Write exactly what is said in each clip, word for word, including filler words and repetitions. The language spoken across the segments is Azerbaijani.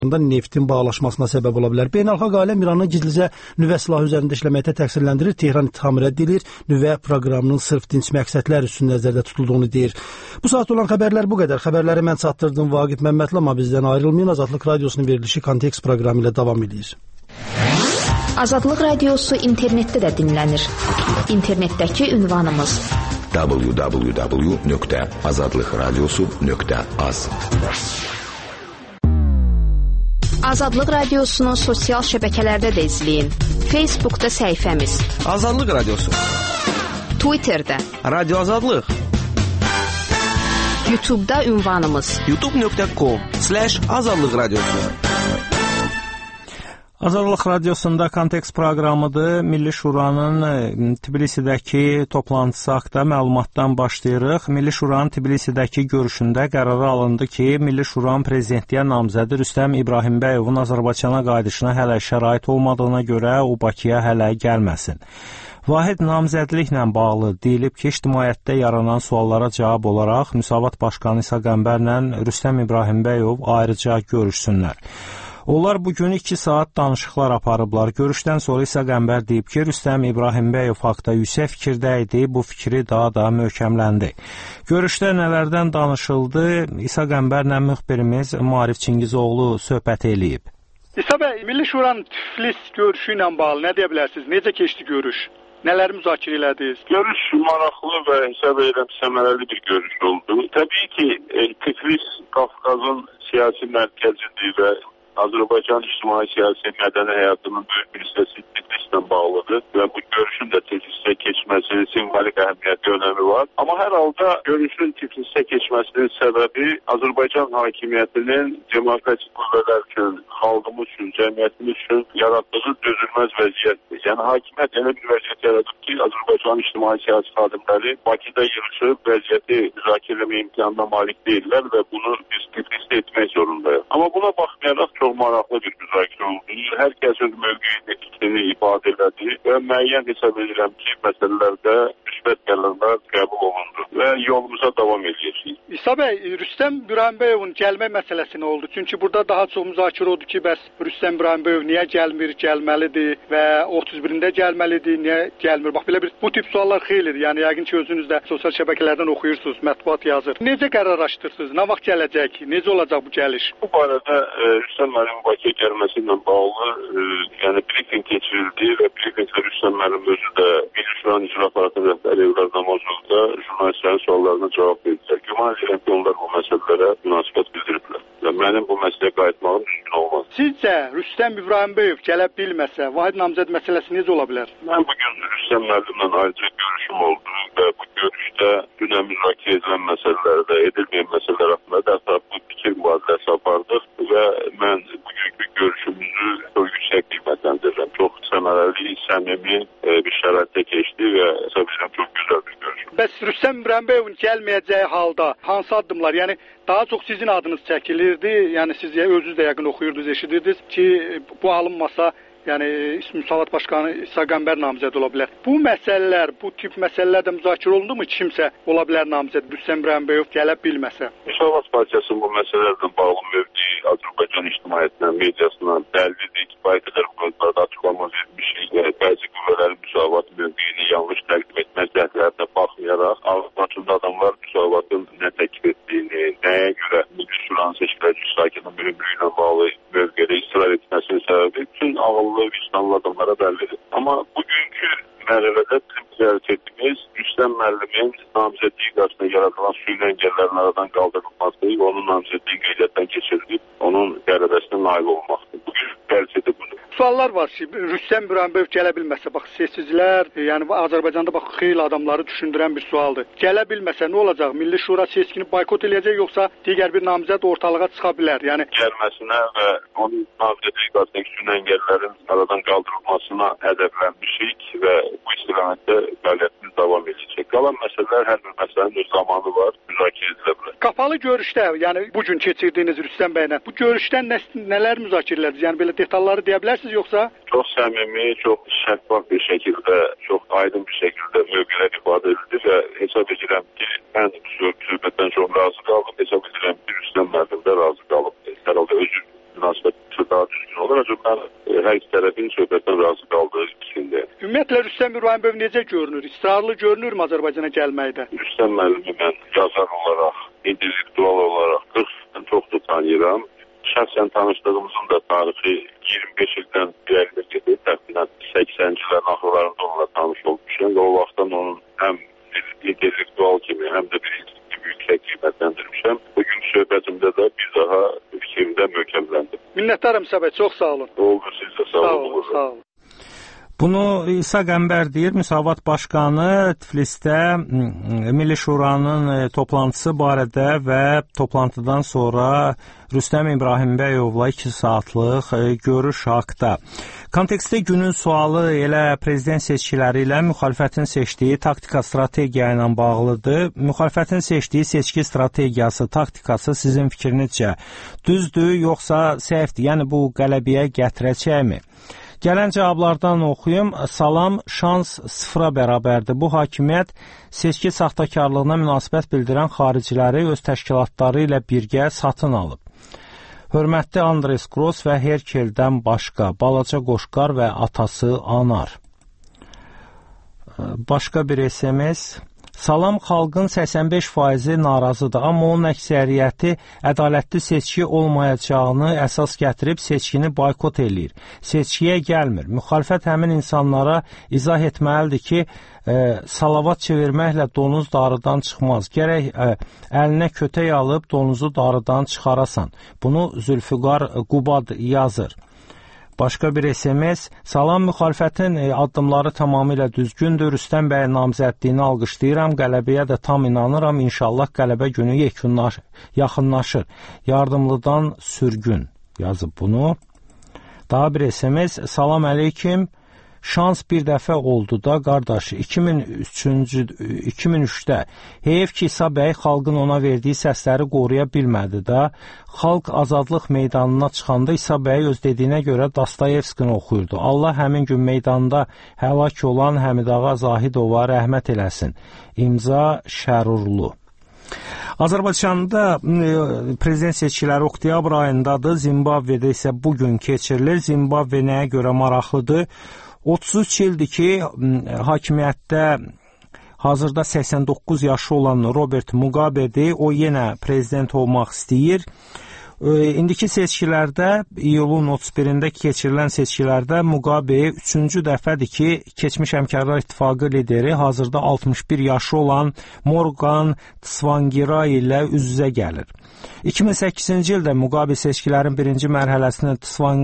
neftin bağlaşmasına səbəb ola bilər. Beynəlxalq aləm İranı gizlicə nüvə silahı üzərində işləməkdə təqsirləndirir. Tehran ittihamı rədd edilir. Nüvə proqramının sırf dinc məqsədlər üçün nəzərdə tutulduğunu deyir. Bu saat olan xəbərlər bu qədər. Xəbərləri mən çatdırdım Vaqif Məmmədli, amma bizdən ayrılmayın. Azadlıq Radiosunun verilişi Kontekst proqramı ilə davam edir. Azadlıq Radiosu internetdə də dinlənir. İnternetdəki ünvanımız w w w nöqtə azadlıq radiosu nöqtə az. Azadlıq Radiosu'nu sosial şəbəkələrdə də izləyin. Facebook'da səhifəmiz Azadlıq Radiosu, Twitter'da Radyo Azadlıq, YouTube'da ünvanımız youtube nöqtə com slash azadlıq radiosu. Azadlıq Radiosunda Kontekst proqramıdır. Milli Şuranın Tbilisidəki toplantısı haqqında məlumatdan başlayırıq. Milli Şuranın Tbilisidəki görüşündə qərara alındı ki, Milli Şuranın prezidentliyə namzədi Rüstəm İbrahimbəyovun Azərbaycana qayıdışına hələ şərait olmadığına görə o Bakıya hələ gəlməsin. Vahid namzədliklə bağlı deyilib ki, ictimaiyyətdə yaranan suallara cavab olaraq Müsavat Başqanı İsa Qəmbərlə Rüstəm İbrahimbəyov ayrıca görüşsünlər. Onlar bugün iki saat danışıqlar aparıblar. Görüşdən sonra İsa Qəmbər deyib ki, Rüstəm İbrahimbəyov haqda yüksək fikirdə idi, bu fikri daha da möhkəmləndi. Görüşdə nələrdən danışıldı? İsa Qəmbərlə müxbirimiz Maarif Çingizoğlu söhbət eləyib. İsa bəy, Milli Şuranın Tiflis görüşü ilə bağlı nə deyə bilərsiniz? Necə keçdi görüş? Nələr müzakirə elədiniz? Görüş maraqlı və hesab edirəm səmərəli bir görüş oldu. Təbii ki, Tiflis Qafqazın siyasi mərkəzidir və Azərbaycan ictimai siyasi mədəni həyatının böyük bir hissəsi Tiflislə bağlıdır və bu görüşün də Tiflisdə keçməsi simvolik əhəmiyyəti önəmi var. Amma hər halda görüşün Tiflisdə keçməsinin səbəbi Azərbaycan hakimiyyətinin demokratik qüvvələr üçün, xalqımız üçün, cəmiyyətimiz üçün yaratdığı dözülməz vəziyyətdir. Yəni hakimiyyət elə bir vəziyyət yaradıb ki, Azərbaycan ictimai siyasi xadimləri Bakıda yığışıb vəziyyəti müzakirə etmə imkanına malik deyirlər və bunu biz Tiflisdə etmək zorundayıq. Amma buna baxmayaraq çox maraqlı bir müzakirə oldu. Hər kəs öz mövqeyini, fikrini ifadə elədi və müəyyən hesab edirəm ki, məsələlərdə müsbət qərarlar qəbul olundu və yolumuza davam edirik. İsa bəy, Rüstəm İbrahimbəyovun gəlmə məsələsi nə oldu? Çünki burada daha çox müzakirə oldu ki, bəs Rüstəm İbrahimbəyov niyə gəlmir, gəlməlidir və otuz birində gəlməlidir, niyə gəlmir? Bax, belə bir bu tip suallar xeylidir. Yəni yəqin ki, özünüz də sosial şəbəkələrdən oxuyursunuz, mətbuat yazır. Necə qərar açdırsınız? Nə vaxt gələcək? Necə olacaq bu gəliş? Bu barədə e, Rüstəm müəllim Bakıya gəlməsi ilə bağlı e, yəni briefing keçirildi və briefingdə Rüstəm müəllim özü də Milli Şuranın icra aparatı rəhbəri Evlər Namazovda jurnalistlərin suallarına cavab verdilər. Güman edirəm ki, onlar bu məsələlərə münasibət bildiriblər. Və mənim bu məsələyə qayıtmağım mümkün olmaz. Sizcə Rüstəm İbrahimbəyov gələ bilməsə, Vahid namzəd məsələsi necə ola bilər? Mən bugün Rüstəm müəllimlə ayrıca görüşüm oldu və bu görüşdə dünən müzakirə edilən məsələlərdə, edilməyən məsələlər haqqında da bu fikir mübadiləsi apardıq və mən bugünkü görüşümüzü çox yüksək qiymətləndirirəm. Çox səmərəli, səmimi bir şəraitdə keçdi və hesab edirəm çox gözəl bir görüş. Bəs Rüstəm İbrahimbəyovun gəlməyəcəyi halda hansı addımlar, yəni daha çox sizin adınız çəkilirdi, yəni siz özünüz də yəqin oxuyurdunuz, eşidirdiniz ki, bu alınmasa, yəni Müsavat Başqanı İsa Qəmbər namizəd ola bilər. Bu məsələlər, bu tip məsələlər də müzakirə olundu mu? Kimsə ola bilər namizəd, Rüstəm İbrahimbəyov gələ bilməsə? Müsavat Partiyasının bu məsələlərlə bağlı mövqeyi Azərbaycan ictimaiyyətindən, mediasından bəllidir. Kifayət qədər bu qodlarda açıqlama vermişik və bəzi qüvvələrin Müsavat mövqeyini yanlış təqdim etmək cəhdlərinə baxmayaraq, Azərbaycanda adamlar Müsavatın nə təklif etdiyini, nəyə görə Milli Şuranın seçkiləci iştirakının mühümlüyü ilə bağlı mövqedə israr etməsinin səbəbi bütün ağıllı, vicdanlı adamlara bəllidir. Amma bugünkü mərhələdə prioritetimiz Rüstəm müəllimin namizədliyi qarşısında yaradılan süni əngəllərin aradan qaldırılması və onun namizədliyi qeydiyyatdan keçirilib, onun qələbəsinə nail olmaqdır. Bugün prioritetimiz budur. Suallar var ki, Rüstəm İbrahimbəyov gələ bilməsə, bax seçicilər, yəni Azərbaycanda bax xeyli adamları düşündürən bir sualdır. Gələ bilməsə nə olacaq? Milli Şura seçkini boykot eləyəcək yoxsa digər bir namizəd ortalığa çıxa bilər? Yəni gəlməsinə və onun namizədliyi qarşısındakı süni əngəllərin aradan qaldırılmasına hədəflənmişik və bu istiqamətdə fəaliyyətimiz davam edəcək. Qalan məsələlər hər bir məsələnin öz zamanı var, müzakirə edilə bilər. Qapalı görüşdə, yəni bu gün keçirdiyiniz Rüstəm bəylə, bu görüşdən nə, nələr müzakirə edildiniz? Yəni belə detalları deyə bilərsiniz yoxsa? Çox səmimi, çox şəffaf bir şəkildə, çox aydın bir şəkildə mövqelər ifadə edildi və hesab edirəm ki, mən bu söhbətdən çox razı qaldım. Hesab edirəm ki, Rüstəm müəllim də razı qalıb. Hər halda özü münasibət daha düzgün olur. Ancaq mən e, hər iki tərəfin söhbətdən razı qaldığı fikrindəyim. Ümumiyyətlə Rüstəm İbrahimov necə görünür? İsrarlı görünürmü Azərbaycana gəlməkdə? Rüstəm müəllimi mən yazar olaraq, intellektual olaraq qırx ildən çoxdur tanıyıram. Şəxsən tanışdığımızın da tarixi iyirmi beş ildən irəlidə gedir. Təxminən səksənci illərin axırlarında onunla tanış olmuşam və o vaxtdan onun həm intellektual kimi, həm də bir kimi yüksək qiymətləndirmişəm. Bugün söhbətimdə də bir daha fikrimdə möhkəmləndim. Minnətdaram Səbəy, çox sağ olun. Oldu, siz də sağ, sağ olun. olun. Sağ olun. Bunu İsa Qəmbər deyir, Müsavat Başqanı Tiflisdə Milli Şuranın toplantısı barədə və toplantıdan sonra Rüstəm İbrahimbəyovla iki saatlıq görüş haqda. Kontekstdə günün sualı elə prezident seçkiləri ilə müxalifətin seçdiyi taktika strategiya ilə bağlıdır. Müxalifətin seçdiyi seçki strategiyası, taktikası sizin fikrinizcə düzdür, yoxsa səhvdir? Yəni bu qələbəyə gətirəcəkmi? Gələn cavablardan oxuyum. Salam, şans sıfıra bərabərdir. Bu hakimiyyət seçki saxtakarlığına münasibət bildirən xariciləri öz təşkilatları ilə birgə satın alıb. Hörmətli Andres Gross və Herkeldən başqa, balaca Qoşqar və atası Anar. Başqa bir S M S. Salam, xalqın səksən beş faizi narazıdır, amma onun əksəriyyəti ədalətli seçki olmayacağını əsas gətirib seçkini boykot eləyir. Seçkiyə gəlmir. Müxalifət həmin insanlara izah etməlidir ki, e, salavat çevirməklə donuz darıdan çıxmaz. Gərək e, əlinə kötək alıb donuzu darıdan çıxarasan. Bunu Zülfüqar Qubad yazır. Başqa bir S M S. Salam, müxalifətin addımları tamamilə düzgündür. Rüstəm bəyin namizədliyini alqışlayıram. Qələbəyə də tam inanıram. İnşallah qələbə günü yekunlaş, yaxınlaşır. Yardımlıdan sürgün yazıb bunu. Daha bir S M S. Salam əleykim. Şans bir dəfə oldu da, qardaş, iki min üçüncü, iki min üçdə. Heyf ki, İsa bəy xalqın ona verdiyi səsləri qoruya bilmədi də. Xalq azadlıq meydanına çıxanda İsa bəy öz dediyinə görə Dostoyevskini oxuyurdu. Allah həmin gün meydanda həlak olan Həmidağa Zahidova rəhmət eləsin. İmza Şərurlu. Azərbaycanda e, prezident seçkiləri oktyabr ayındadır. Zimbabvedə isə bugün keçirilir. Zimbabve nəyə görə maraqlıdır? otuz üç ildir ki, hakimiyyətdə hazırda səksən doqquz yaşı olan Robert Mugabe'dir. O yenə prezident olmaq istəyir. İndiki seçkilərdə, iyulun otuz birində keçirilən seçkilərdə Mugabe üçüncü dəfədir ki, keçmiş Həmkarlar İttifaqı lideri, hazırda altmış bir yaşı olan Morgan Tsvangirai ilə üz-üzə gəlir. iki min səkkizinci ildə Mugabe seçkilərin birinci mərhələsini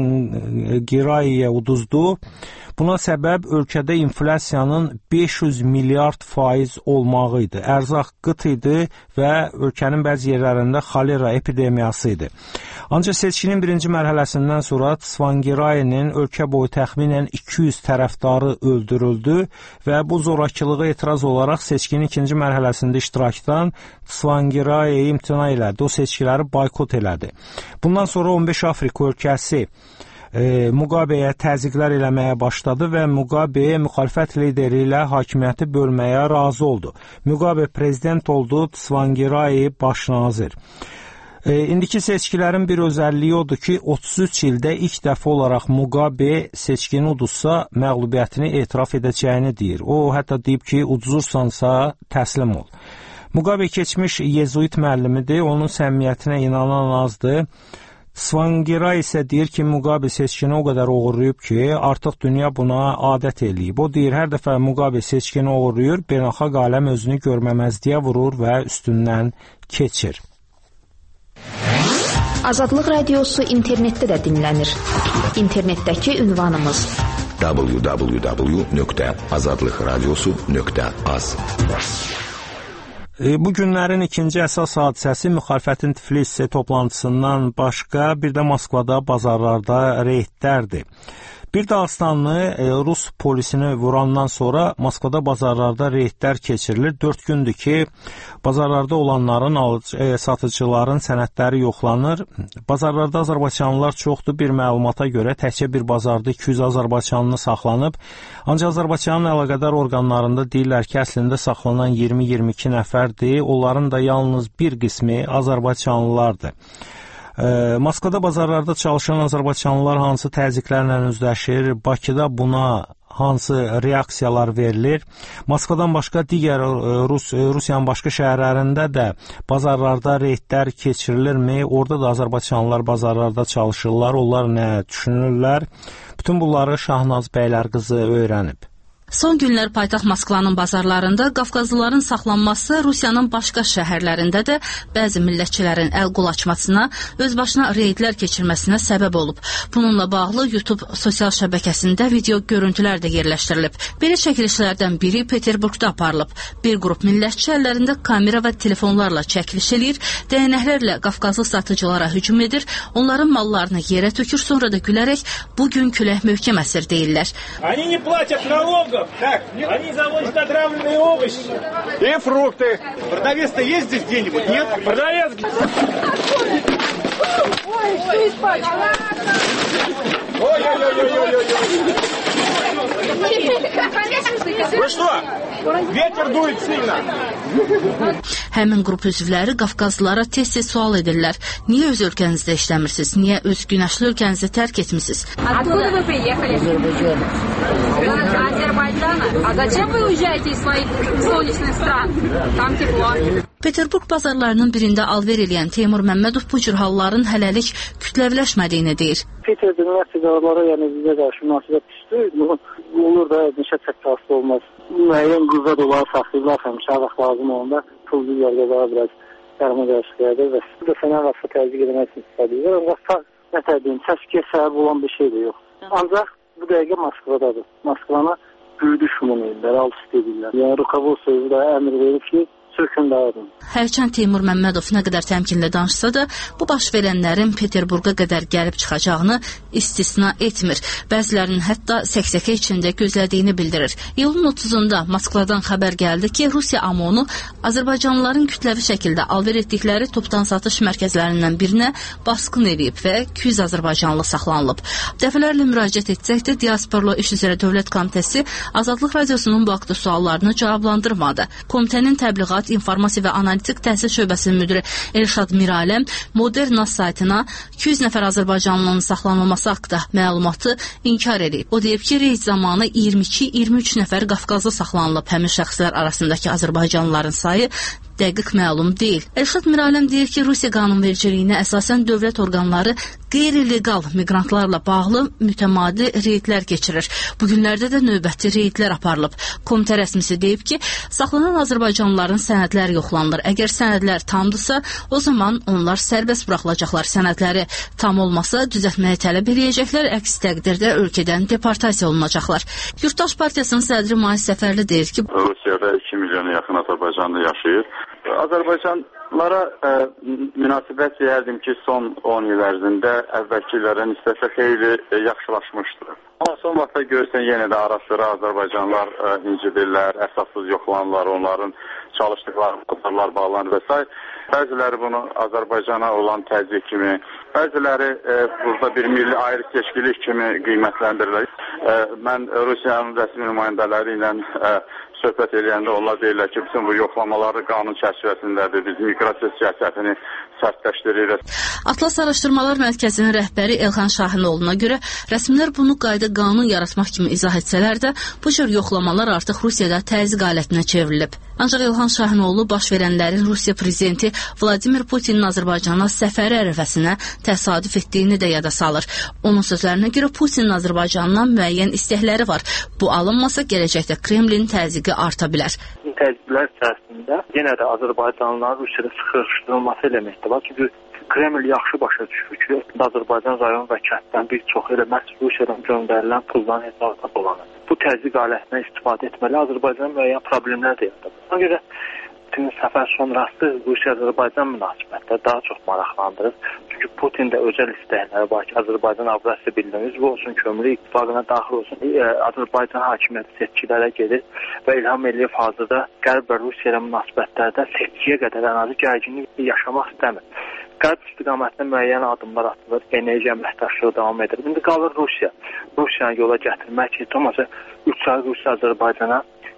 Tsvangiraiyə uduzdu. Buna səbəb ölkədə inflyasiyanın beş yüz milyard faiz olmağı idi. Ərzaq qıt idi və ölkənin bəzi yerlərində xolera epidemiyası idi. Ancaq seçkinin birinci mərhələsindən sonra Tsvangirainin ölkə boyu təxminən iki yüz tərəfdarı öldürüldü və bu zorakılığa etiraz olaraq seçkinin ikinci mərhələsində iştirakdan Tsvangirai imtina elədi. O seçkiləri boykot elədi. Bundan sonra on beş Afrika ölkəsi E, Mugabe'yə təzyiqlər eləməyə başladı və Mugabe müxalifət lideri ilə hakimiyyəti bölməyə razı oldu. Mugabe prezident oldu, Tsvangirai baş nazir. E, indiki seçkilərin bir özəlliyi odur ki, otuz üç ildə ilk dəfə olaraq Mugabe seçkini uduzsa məğlubiyyətini etiraf edəcəyini deyir. O hətta deyib ki, uduzursansa təslim ol. Mugabe keçmiş yezuit müəllimidir, onun səmimiyyətinə inanan azdır. Tsvangirai isə deyir ki, Mugabe seçkini o qədər oğurlayıb ki, artıq dünya buna adət eləyib. O deyir, hər dəfə Mugabe seçkini oğurlayır, beynəlxalq aləm özünü görməməzliyə vurur və üstündən keçir. Azadlıq Radiosu internetdə də dinlənir. İnternetdəki ünvanımız w w w nöqtə azadlıq radiosu nöqtə az. Bu günlərin ikinci əsas hadisəsi müxalifətin Tiflis toplantısından başqa bir də Moskvada bazarlarda reydlərdir. Bir Dağıstanlı Rus polisini vurandan sonra Moskvada bazarlarda reydlər keçirilir. Dörd gündür ki, bazarlarda olanların, alıcı, satıcıların sənədləri yoxlanır. Bazarlarda Azərbaycanlılar çoxdur. Bir məlumata görə təkcə bir bazarda iki yüz Azərbaycanlı saxlanıb. Ancaq Azərbaycanın əlaqədar orqanlarında deyirlər ki, əslində saxlanan iyirmi iyirmi iki nəfərdir. Onların da yalnız bir qismi Azərbaycanlılardır. Moskvada bazarlarda çalışan azərbaycanlılar hansı təzyiqlərlə üzləşir? Bakıda buna hansı reaksiyalar verilir? Moskvadan başqa digər Rus Rusiyanın başqa şəhərlərində də bazarlarda reydlər keçirilirmi? Orada da azərbaycanlılar bazarlarda çalışırlar. Onlar nə düşünürlər? Bütün bunları Şahnaz Bəylərqızı öyrənib. Son günlər paytaxt Moskvanın bazarlarında Qafqazlıların saxlanması Rusiyanın başqa şəhərlərində də bəzi millətçilərin əl-qol açmasına, özbaşına reydlər keçirməsinə səbəb olub. Bununla bağlı YouTube sosial şəbəkəsində video görüntülər də yerləşdirilib. Belə çəkilişlərdən biri Peterburqda aparılıb. Bir qrup millətçi əllərində kamera və telefonlarla çəkiliş eləyir, dəyənəklərlə Qafqazlı satıcılara hücum edir, onların mallarını yerə tökür, sonra da gülərək bu gün külək möhkəm əsir deyirlər. Они не платят налогов. Так, они завозят отравленные овощи и фрукты. Продавец-то есть здесь где-нибудь? Нет? Продавец! Ой, что испать? Ой-ой-ой-ой-ой-ой! Вы что? Ветер дует сильно. Həmin qrup üzvləri Qafqazlılara tez-tez sual edirlər. Niyə öz ölkənizdə işləmirsiniz? Niyə öz günəşli ölkənizi tərk etmisiniz? Откуда вы приехали? Азербайджана. А зачем вы уезжаете из своих солнечных стран? Там тепло. Peterburq bazarlarının birində alver eləyən Teymur Məmmədov bu cür halların hələlik kütləviləşmədiyini deyir. Peterburq ticarətlərə, yəni bizə qarşı münasibət pisdir. Bu olur da neçə çəkası olmaz. Müəyyən qüvvət olaraq saxlayırlar həmişə vaxt lazım olanda pul dünyada daha biraz yarıma qarşılayır və bu da sənə vasitə təzyiq etmək üçün istədilir. Ancaq nə deyim, təşkiyə səbəb olan bir şey də yox. Ancaq bu dəqiqə Moskvadadır. Moskvana büyüdü şumun edirlər, alt üst edirlər. Yəni Rukovodstvo da əmr verir ki, Hərçənd Teymur Məmmədov nə qədər təmkinlə danışsa da, bu baş verənlərin Peterburqa qədər gəlib çıxacağını istisna etmir. Bəzilərinin hətta səksəkə içində gözlədiyini bildirir. İyulun otuzunda Moskvadan xəbər gəldi ki, Rusiya AMONu Azərbaycanlıların kütləvi şəkildə alver etdikləri topdan satış mərkəzlərindən birinə basqın edib və iki yüz azərbaycanlı saxlanılıb. Dəfələrlə müraciət etsək də Diasporlu İş üzrə Dövlət Komitəsi Azadlıq Radiosunun bu haqda suallarını cavablandırmadı. Komitənin təbliğat İnformasiya və Analitik Təhsil Şöbəsinin müdiri Elşad Miraləm Moderna saytına iki yüz nəfər azərbaycanlının saxlanılması haqqında məlumatı inkar edib. O deyib ki, reyd zamanı iyirmi iki iyirmi üç nəfər Qafqazlı saxlanılıb. Həmin şəxslər arasındakı azərbaycanlıların sayı dəqiq məlum deyil. Elşad Miraləm deyir ki, Rusiya qanunvericiliyinə əsasən dövlət orqanları qeyri-legal miqrantlarla bağlı mütəmadi reydlər keçirir. Bugünlərdə də növbəti reydlər aparılıb. Komitə rəsmisi deyib ki, saxlanan azərbaycanlıların sənədləri yoxlanılır. Əgər sənədlər tamdırsa, o zaman onlar sərbəst buraxılacaqlar. Sənədləri tam olmasa düzəltməyə tələb eləyəcəklər, əks təqdirdə ölkədən deportasiya olunacaqlar. Yurttaş Partiyasının sədri Mahis Səfərli deyir ki, Rusiyada iki milyona yaxın azərbaycanlı yaşayır. Azərbaycanlılara ə, münasibət deyərdim ki, son on il ərzində əvvəlkilərə nisbətən xeyli ə, yaxşılaşmışdır. Amma son vaxtda görürsən yenə də ara-sıra azərbaycanlılar ə, incidirlər, əsassız yoxlanırlar, onların çalışdıqları bazarlar bağlanır və s. Bəziləri bunu Azərbaycana olan təzyiq kimi, bəziləri e, burada bir milli ayrı seçkilik kimi qiymətləndirirlər. E, mən Rusiyanın rəsmi nümayəndələri ilə e, söhbət edəndə onlar deyirlər ki, bütün bu yoxlamaları qanun çərçivəsindədir, biz miqrasiya siyasətini sərtləşdiririk. Atlas Araşdırmalar Mərkəzinin rəhbəri Elxan Şahinoğlu'na görə rəsmilər bunu qayda qanun yaratmaq kimi izah etsələr də, bu cür yoxlamalar artıq Rusiyada təzyiq alətinə çevrilib. Ancaq İlhan Şahinoğlu baş verənlərin Rusiya prezidenti Vladimir Putinin Azərbaycana səfəri ərəfəsinə təsadüf etdiyini də yada salır. Onun sözlərinə görə Putinin Azərbaycandan müəyyən istəkləri var. Bu alınmasa gələcəkdə Kremlin təzyiqi arta bilər. Təzyiqlər içərisində yenə də Azərbaycanlıların Rusiyada sıxışdırılması elementi var. Çünki Kreml yaxşı başa düşür ki, Azərbaycan rayon və kənddən bir çox elə məhz Rusiyadan göndərilən puldan hesabına dolanır. Bu təzyiq alətindən istifadə etməli Azərbaycan müəyyən problemlər də yaradır. Ona görə Putinin səfər sonrası Rusiya-Azərbaycan münasibətləri daha çox maraqlandırır. Çünki Putin də özəl istəkləri var ki, Azərbaycan Avrasiya Birliyinin üzvü olsun, kömürlü ittifaqına daxil olsun. E, Azərbaycan hakimiyyəti seçkilərə gedir və İlham Əliyev hazırda Qərb və Rusiya ilə münasibətlərdə seçkiyə qədər ən azı gərginlik yaşamaq istəmir. Qərb istiqamətində müəyyən addımlar atılır, enerji əməkdaşlığı davam edir. İndi qalır Rusiya. Rusiyanı yola gətirmək ki, olmasa üç ay Rusiya Azərbaycana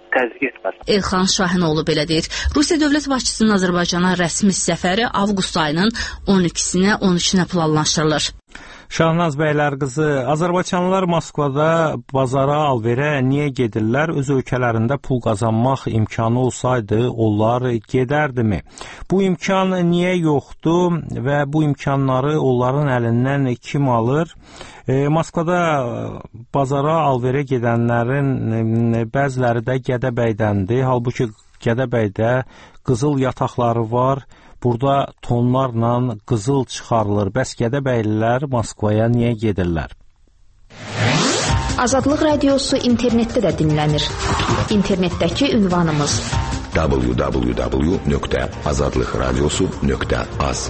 təzyiq etməz. Elxan Şahinoğlu belə deyir. Rusiya dövlət başçısının Azərbaycana rəsmi səfəri avqust ayının on ikisinə, on üçünə planlaşdırılır. Şahnaz bəylər qızı, Azərbaycanlılar Moskvada bazara, alverə niyə gedirlər? Öz ölkələrində pul qazanmaq imkanı olsaydı, onlar gedərdimi? Bu imkan niyə yoxdur və bu imkanları onların əlindən kim alır? E, Moskvada bazara, alverə gedənlərin bəziləri də Gədəbəydəndir. Halbuki Gədəbəydə qızıl yataqları var. Burada tonlarla qızıl çıxarılır. Bəs Gədəbəylilər Moskvaya niyə gedirlər? Azadlıq radiosu internetdə də dinlənir. İnternetdəki ünvanımız w w w nöqtə azadlıq radiosu nöqtə az.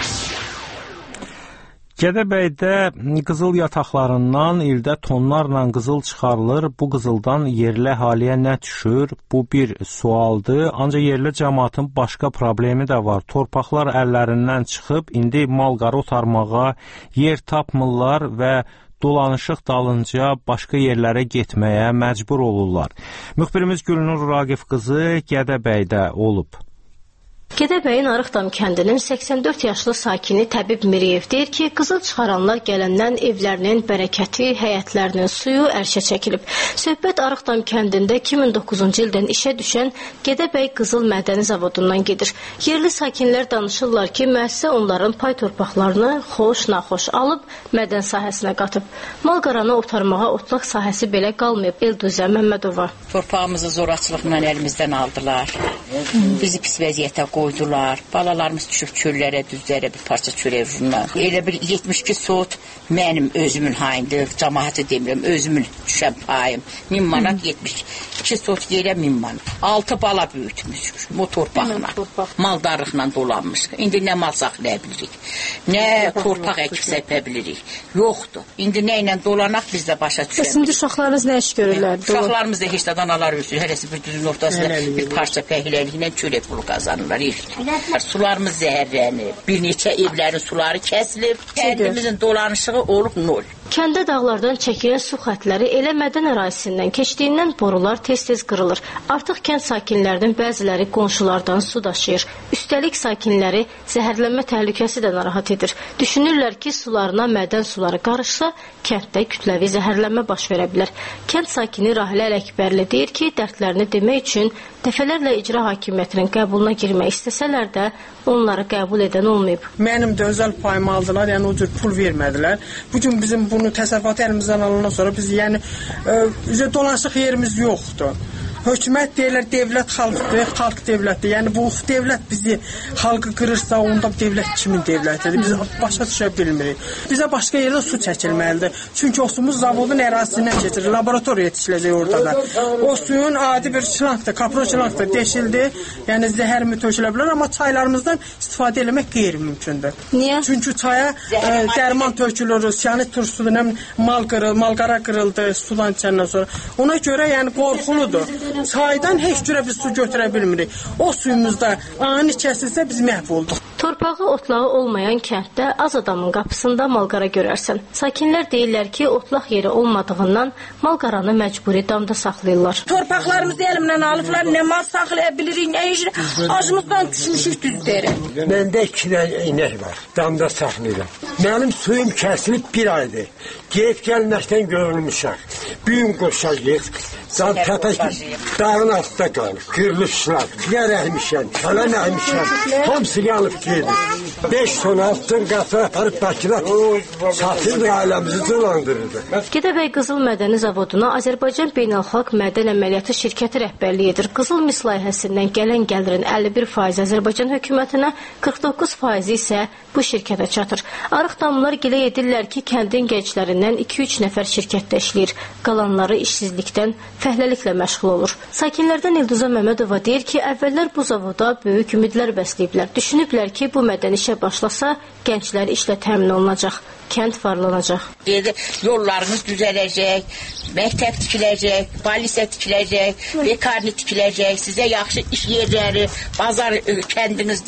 Gədəbəydə qızıl yataqlarından ildə tonlarla qızıl çıxarılır. Bu qızıldan yerli əhaliyə nə düşür? Bu bir sualdır. Ancaq yerli cəmaatın başqa problemi də var. Torpaqlar əllərindən çıxıb, indi mal-qarı otarmağa yer tapmırlar və dolanışıq dalınca başqa yerlərə getməyə məcbur olurlar. Müxbirimiz Gülnur Raqif qızı Gədəbəydə olub. Gədəbəyin Arıqdam kəndinin səksən dörd yaşlı sakini Təbib Miriyev deyir ki, qızıl çıxaranlar gələndən evlərinin bərəkəti, həyətlərinin suyu ərşə çəkilib. Söhbət Arıqdam kəndində iki min doqquzuncu ildən işə düşən Gədəbəy Qızıl Mədəni Zavodundan gedir. Yerli sakinlər danışırlar ki, müəssisə onların pay torpaqlarını xoş-naxoş alıb mədən sahəsinə qatıb. Mal-qaranı otarmağa otlaq sahəsi belə qalmayıb. Elduzə Məmmədova. Torpağımızı zoraçılıqla əlimizdən aldılar. Bizi pis vəziyyətə qoydular. Balalarımız düşüb çöllərə, düzlərə bir parça çörək vururlar. Elə bir yetmiş iki sot mənim özümün hayındır. Cəmaatı demirəm, özümün düşən payım. min manat yetmiş iki sot yerə min manat. altı bala böyütmüşük bu torpaqla. Maldarlıqla dolanmışıq. İndi nə mal saxlaya bilirik, nə torpaq əkib səpə bilirik. Yoxdur. İndi nə ilə dolanaq biz də başa düşəmirik. Şimdi uşaqlarınız nə iş görürlər? Uşaqlarımız da heç də danalar ölsün. Hərəsi bir düzün ortasında bir parça pəhləliklə çörək pulu qazanırlar. Sularımız zəhərlənir. Bir neçə evlərin suları kəsilib. Kəndimizin dolanışığı olub nol. Kəndə dağlardan çəkilən su xətləri elə mədən ərazisindən keçdiyindən borular tez-tez qırılır. Artıq kənd sakinlərinin bəziləri qonşulardan su daşıyır. Üstəlik sakinləri zəhərlənmə təhlükəsi də narahat edir. Düşünürlər ki, sularına mədən suları qarışsa, kənddə kütləvi zəhərlənmə baş verə bilər. Kənd sakini Rahilə Ələkbərli deyir ki, dərdlərini demək üçün dəfələrlə icra hakimiyyətinin qəbuluna girmək istəsələr də onları qəbul edən olmayıb. Mənim də özəl payımı aldılar, yəni o cür pul vermədilər. Bugün bizim bunu təsərrüfatı əlimizdən alandan sonra biz yəni e, dolanışıq yerimiz yoxdur. Hökumət deyirlər, devlət xalqdır, xalq devlətdir. Yəni bu devlət bizi xalqı qırırsa, onda devlət kimin devlətidir? Biz başa düşə bilmirik. Bizə başqa yerdə su çəkilməlidir. Çünki o sumuz zavodun ərazisindən keçir. Laboratoriya yetişiləcək orada da. O suyun adi bir çilankdır, kaproçilankdır, deşildi. Yəni zəhər mi tökülə bilər, amma çaylarımızdan istifadə eləmək qeyri-mümkündür. Niyə? Çünki çaya e, dərman tökülür, siyanit turşudur, mal qırıldı, malqara qırıldı sudan içəndən sonra. Ona görə yəni qorxuludur. Çaydan heç cürə bir su götürə bilmirik. O suyumuzda ani kəsilsə biz məhv olduq. Torpağı, otlağı olmayan kənddə az adamın qapısında malqara görərsən. Sakinlər deyirlər ki, otlaq yeri olmadığından malqaranı məcburi damda saxlayırlar. Torpaqlarımızı əlimdən alıblar, nə mal saxlaya bilirik, nə iş. Acımızdan düşmüşük düzdərə. Məndə iki dənə inək var, damda saxlayıram. Mənim suyum kəsilib bir aydır. Gedib gəlməkdən görülmüşəm. Büyün qoşacaq, can təpək dağın altında qalır, qırılışlar, yer əhmişən, falan əhmişən, hamısı qalıb gedir. Beş ton altın qatı aparıb Bakıda satırdı, ailəmizi dolandırırdı. Gədəbəy Qızıl Mədəni Zavoduna Azərbaycan Beynəlxalq Mədən Əməliyyatı şirkəti rəhbərlik edir. Qızıl mis layihəsindən gələn gəlirin əlli bir faizi Azərbaycan hökumətinə, qırx doqquz faizi isə bu şirkətə çatır. Arıqdamlılar gilə edirlər ki, kəndin gənclərindən iki üç nəfər şirkətdə işləyir. Qalanları işsizlikdən, fəhləliklə məşğul olur. Sakinlərdən İlduza Məmmədova deyir ki, əvvəllər bu zavoda böyük ümidlər bəsləyiblər. Düşünüblər ki, bu mədən işə başlasa, gənclər işlə təmin olunacaq, kənd varlanacaq. Dedi, yollarınız düzələcək, məktəb tikiləcək, polisə tikiləcək, bekarni tikiləcək, sizə yaxşı iş yerləri, bazar kəndinizdə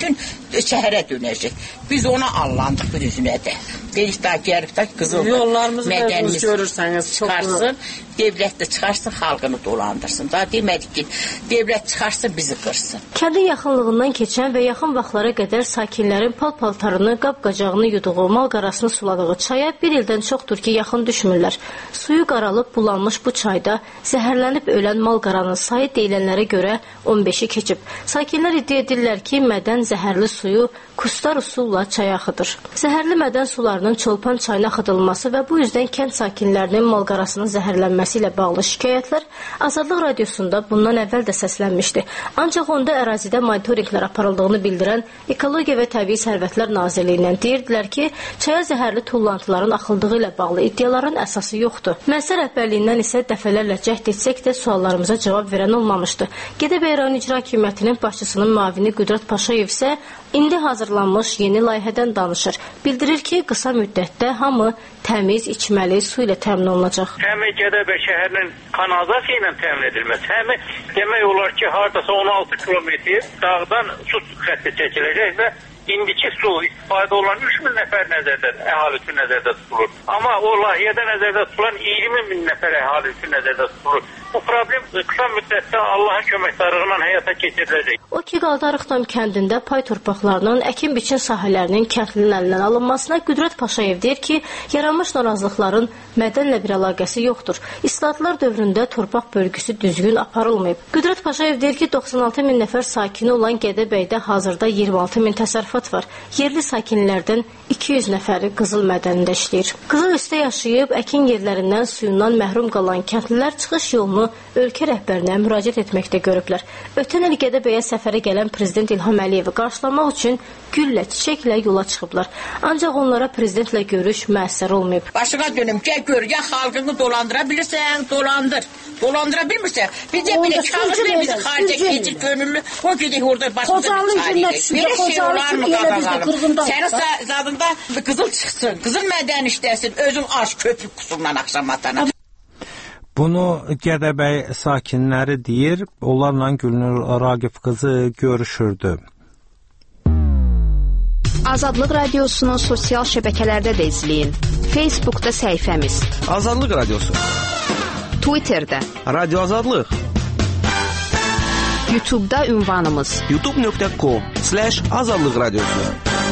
gün şəhərə dönəcək. Biz ona allandıq bir üzünə də. Dedik daha gəlib də qızıl mədənimiz görürsəniz çıxarsın, devlət də çıxarsın, xalqını dolandırsın. Daha demədik ki, devlət çıxarsın, bizi qırsın. Kəndin yaxınlığından keçən və yaxın vaxtlara qədər sakinlərin pal-paltarını, qab-qacağını yuduğu, mal-qarasını suladığı çaya bir ildən çoxdur ki, yaxın düşmürlər. Suyu qaralıb bulanmış bu çayda zəhərlənib ölən mal-qaranın sayı deyilənlərə görə on beşi keçib. Sakinlər iddia edirlər ki, mədən zəhərli suyu kustar usulla çaya axıdır. Zəhərli mədən sularının Çolpan çayına axıdılması və bu yüzdən kənd sakinlərinin mal-qarasının zəhərlənməsi ilə bağlı şikayətlər Azadlıq Radiosunda bundan əvvəl də səslənmişdi. Ancaq onda ərazidə monitorinqlər aparıldığını bildirən Ekologiya və Təbii Sərvətlər Nazirliyindən deyirdilər ki, çaya zəhərli tullantıların axıldığı ilə bağlı iddiaların əsası yoxdur. Müəssisə rəhbərliyindən isə dəfələrlə cəhd etsək də suallarımıza cavab verən olmamışdı. Gədəbəy rayon icra hakimiyyətinin başçısının müavini Qüdrət Paşayev isə indi hazırlanmış yeni layihədən danışır. Bildirir ki, qısa müddətdə hamı təmiz içməli su ilə təmin olunacaq. Həmi Gədəbəy şəhərinin kanalizasiya ilə təmin edilməsi, həmi demək olar ki, hardasa on altı kilometr dağdan su xətti çəkiləcək və indiki su istifadə olan üç min nəfər nəzərdə, əhali üçün nəzərdə tutulur. Amma o layihədə nəzərdə tutulan iyirmi min nəfər əhali üçün nəzərdə tutulur. Bu problem qısa müddətdə Allahın köməkdarlığı ilə həyata keçiriləcək. O ki, Qaldarıqdam kəndində pay torpaqlarının əkin-biçin sahələrinin kəndlinin əlindən alınmasına Qüdrət Paşayev deyir ki, yaranmış narazılıqların mədənlə bir əlaqəsi yoxdur. İslahatlar dövründə torpaq bölgüsü düzgün aparılmayıb. Qüdrət Paşayev deyir ki, doxsan altı min nəfər sakini olan Gədəbəydə hazırda iyirmi altı min təsərrüfat var. Yerli sakinlərdən iki yüz nəfəri qızıl mədənində işləyir. Qızıl üstə yaşayıb əkin yerlərindən suyundan məhrum qalan kəndlilər çıxış yolunu ölkə rəhbərinə müraciət etməkdə görüblər. Ötən il Gədəbəyə səfərə gələn Prezident İlham Əliyevi qarşılamaq üçün güllə, çiçəklə yola çıxıblar. Ancaq onlara prezidentlə görüş müəssər olmayıb. Başına dönüm, gəl gör, ya xalqını dolandıra bilirsən, dolandır. Dolandıra bilmirsən, bir də bir kağız ver bizi xaricə keçir gönüllü, o gedək orada başımıza bir çarıyıq. Belə şey olar mı qazanalım? Sənin zadında qızıl çıxsın, qızıl mədən işləsin, özün aç köpük kusurla axşam atana. Bunu Gədəbəy sakinləri deyir, onlarla Gülnur Raqif qızı görüşürdü. Azadlıq Radiosunu sosial şəbəkələrdə də izləyin. Facebookda səhifəmiz Azadlıq Radiosu, Twitterdə Radio Azadlıq, YouTube'da ünvanımız youtube nöqtə com slash azadlıq radiosu.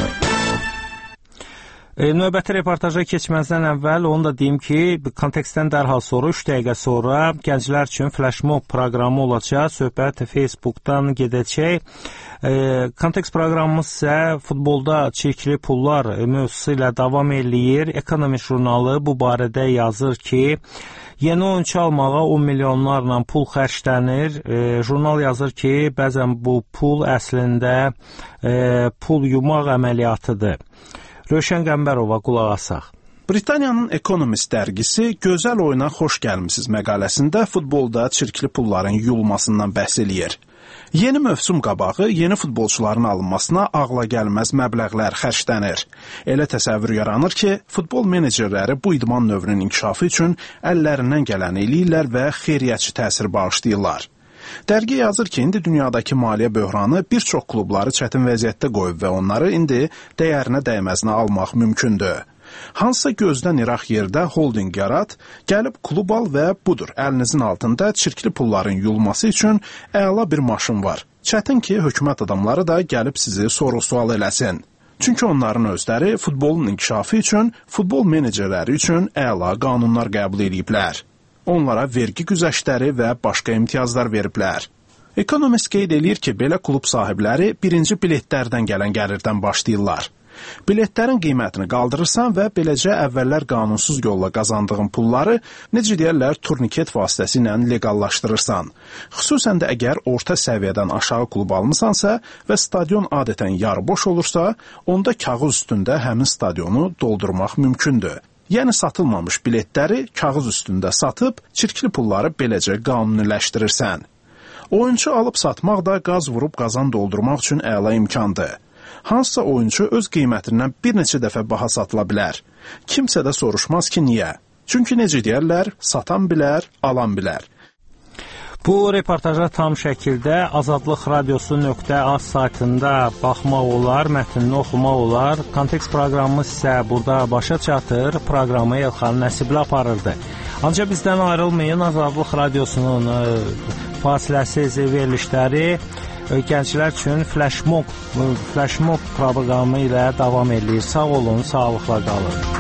E, növbəti reportaja keçməzdən əvvəl onu da deyim ki, kontekstdən dərhal sonra üç dəqiqə sonra gənclər üçün flashmob proqramı olacaq. Söhbət Facebookdan gedəcək. E, kontekst proqramımız isə futbolda çirkli pullar mövzusu ilə davam eləyir. Ekonomi jurnalı bu barədə yazır ki, yeni oyunçu almağa on milyonlarla pul xərclənir. E, jurnal yazır ki, bəzən bu pul əslində e, pul yumaq əməliyyatıdır. Rövşən Qəmbərova qulaq asaq. Britaniyanın Economist dərgisi gözəl oyuna xoş gəlmisiniz məqaləsində futbolda çirkli pulların yuyulmasından bəhs eləyir. Yeni mövsüm qabağı yeni futbolçuların alınmasına ağla gəlməz məbləğlər xərclənir. Elə təsəvvür yaranır ki, futbol menecerləri bu idman növünün inkişafı üçün əllərindən gələni eləyirlər və xeyriyyəçi təsir bağışlayırlar. Dərgi yazır ki, indi dünyadakı maliyyə böhranı bir çox klubları çətin vəziyyətdə qoyub və onları indi dəyərinə dəyməzinə almaq mümkündür. Hansısa gözdən iraq yerdə holding yarat, gəlib klub al və budur, əlinizin altında çirkli pulların yuyulması üçün əla bir maşın var. Çətin ki, hökumət adamları da gəlib sizi soru-sual eləsin. Çünki onların özləri futbolun inkişafı üçün, futbol menecerləri üçün əla qanunlar qəbul ediblər. Onlara vergi güzəştləri və başqa imtiyazlar veriblər. Ekonomist qeyd eləyir ki, belə klub sahibləri birinci biletlərdən gələn gəlirdən başlayırlar. Biletlərin qiymətini qaldırırsan və beləcə əvvəllər qanunsuz yolla qazandığın pulları, necə deyərlər, turniket vasitəsilə legallaşdırırsan. Xüsusən də əgər orta səviyyədən aşağı klub almısansa və stadion adətən yarıboş olursa, onda kağız üstündə həmin stadionu doldurmaq mümkündür. Yəni satılmamış biletləri kağız üstündə satıb, çirkli pulları beləcə qanuniləşdirirsən. Oyuncu alıb satmaq da qaz vurub qazan doldurmaq üçün əla imkandır. Hansısa oyuncu öz qiymətindən bir neçə dəfə baha satıla bilər. Kimsə də soruşmaz ki, niyə? Çünki necə deyərlər, satan bilər, alan bilər. Bu reportaja tam şəkildə azadlıq radiosu nöqtə az saytında baxmaq olar, mətnini oxumaq olar. Kontekst proqramımız isə burada başa çatır. Proqramı Elxan Nəsibli aparırdı. Ancaq bizdən ayrılmayın. Azadlıq radiosunun ə, fasiləsiz verilişləri ə, gənclər üçün Flash Mob, Flash Mob proqramı ilə davam edir. Sağ olun, sağlıqla qalın.